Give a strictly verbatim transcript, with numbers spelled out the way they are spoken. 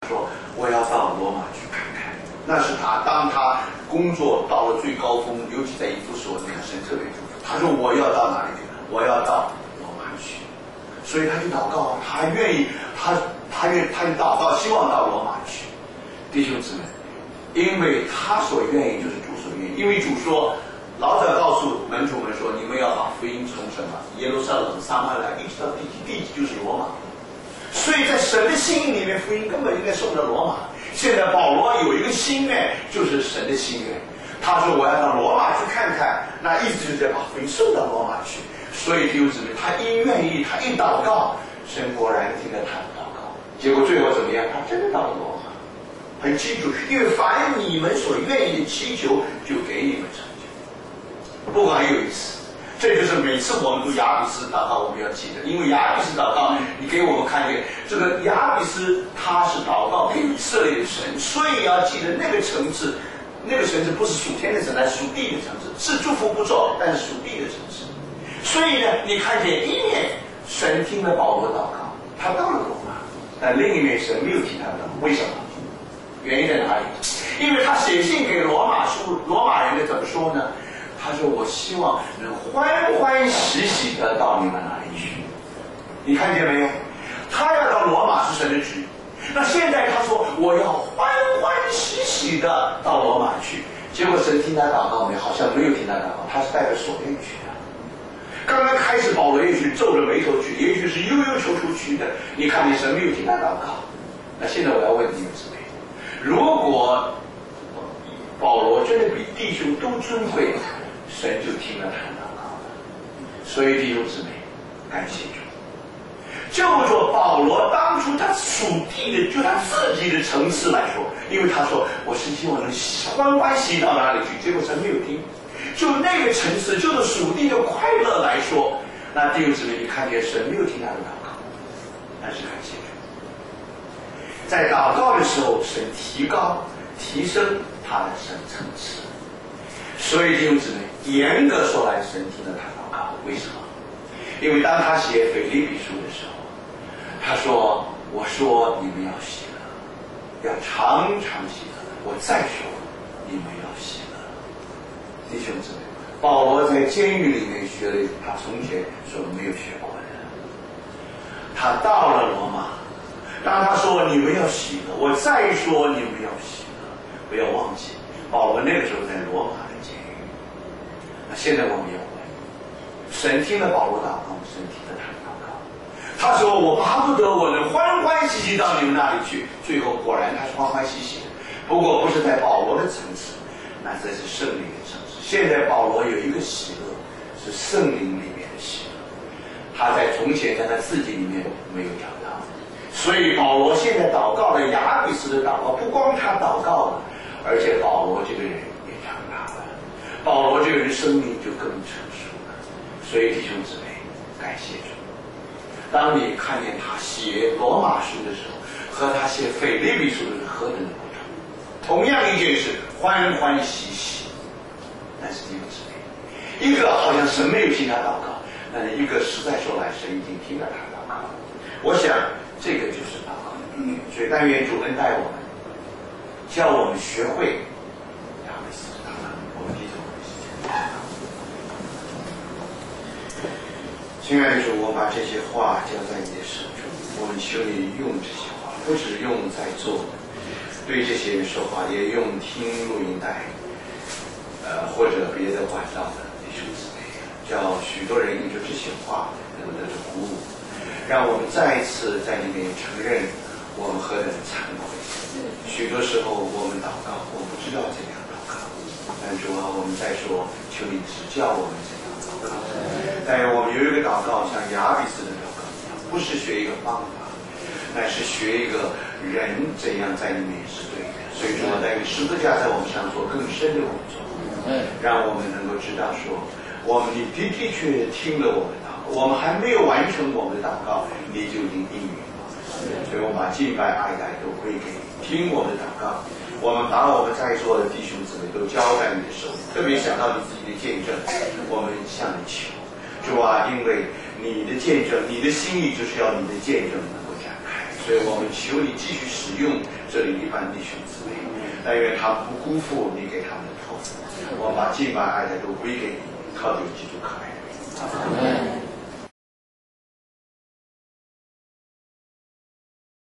说我要到罗马去看看。那是他当他工作到了最高峰，尤其在以弗所，那个神特别祝福。他说我要到哪里去？我要到罗马去。所以他就祷告，他愿意，他他愿他就祷告，希望到罗马去。弟兄姊妹，因为他所愿意就是主所愿意，因为主说，老早告诉门徒们说，你们要把福音从什么耶路撒冷、撒玛利亚一直到地极，地极就是罗马。所以在神的心意里面，福音根本应该送到罗马。现在保罗有一个心愿，就是神的心愿。他说我要到罗马去看看，那意思就是要把福音送到罗马去。所以弟兄姊妹，他一愿意，他一祷告，神果然听了他的祷告。结果最后怎么样？他真的到了罗马。很清楚，因为凡你们所愿意的祈求，就给你们成就。不过还有一次，这就是每次我们读雅比斯祷告，我们要记得，因为雅比斯祷告，你给我们看见这个雅比斯他是祷告给以色列的神，所以要记得那个层次，那个层次不是属天的层次，是属地的层次，是祝福不错，但是属地的层次。所以呢，你看见一面神听了保罗祷告，他到了罗马，但另一面神没有听他的，为什么？原因在哪里？因为他写信给罗马书罗马人的怎么说呢？他说我希望能欢欢喜喜的到你们那里去。你看见没有？他要到罗马是神的旨意。那现在他说我要欢欢喜喜的到罗马去。结果神听他祷告没？好像没有听他祷告，他是带着锁链去的。刚刚开始保罗也许皱着眉头去，也许是悠悠愁愁去的。你看见神没有听他祷告。那现在我要问弟兄姊妹，如果保罗真的比弟兄都尊贵，神就听了他的祷告了。所以弟兄姊妹，感谢主。就说保罗当初他属地的，就他自己的层次来说，因为他说我是希望能欢欢喜喜到哪里去，结果神没有听。就那个层次，就是属地的快乐来说，那弟兄姊妹，你看见神没有听他的祷告，但是感谢主。在祷告的时候，神提高、提升他的神层次。所以弟兄姊妹，严格说来，神听了他祷告，为什么？因为当他写腓立比书的时候，他说：“我说你们要喜乐，要常常喜乐。我再说，你们要喜乐。”弟兄姊妹，保罗在监狱里面学了他从前所没有学过的。他到了罗马。当他说你们要喜乐，我再说你们要喜乐，不要忘记，保罗那个时候在罗马的监狱。那现在我们要问，神听了保罗祷告，神听了他的祷告。他说我巴不得我能欢欢喜喜到你们那里去。最后果然他是欢欢喜喜的，不过不是在保罗的层次，那这是圣灵的层次。现在保罗有一个喜乐，是圣灵里面的喜乐，他在从前在他自己里面没有找到。所以保罗现在祷告了雅比斯的祷告，不光他祷告了，而且保罗这个人也长大了，保罗这个人生命就更成熟了。所以弟兄姊妹，感谢主。当你看见他写罗马书的时候，和他写腓立比书的时候何等的不同。同样一件事，欢欢喜喜，但是弟兄姊妹，一个好像神没有听他祷告，但是一个实在说来，神已经听了他祷告。我想这个就是祷告的秘诀。所以但愿主恩待我们，叫我们学会雅比斯祷告。我们低头为时间。亲爱的主，我把这些话交在你的手中，我们求你用这些话，不只用在座的对这些人说话，也用听录音带呃或者别的管道的弟兄姊妹，叫许多人因着这些话能够得到鼓舞，让我们再一次在里面承认我们何等惭愧。许多时候我们祷告，我们不知道怎样祷告，但主啊，我们再说，求你指教我们怎样祷告。但我们有一个祷告像雅比斯的祷告一样，不是学一个方法，乃是学一个人怎样在里面是对的。所以说，在十字架在我们上做更深的工作，让我们能够知道说，我们你的的确听了我们的祷告，我们还没有完成我们的祷告，你就已经应允了。所以我们把敬拜爱戴都归给你，听我们的祷告。我们把我们在座的弟兄姊妹都交在你的手里，特别想到你自己的见证，我们向你求，主啊，因为你的见证，你的心意就是要你的见证能够展开，所以我们求你继续使用这里一般弟兄姊妹，但愿他们不辜负你给他们的托付。我把敬拜爱的都归给你，靠主基督可爱的名字。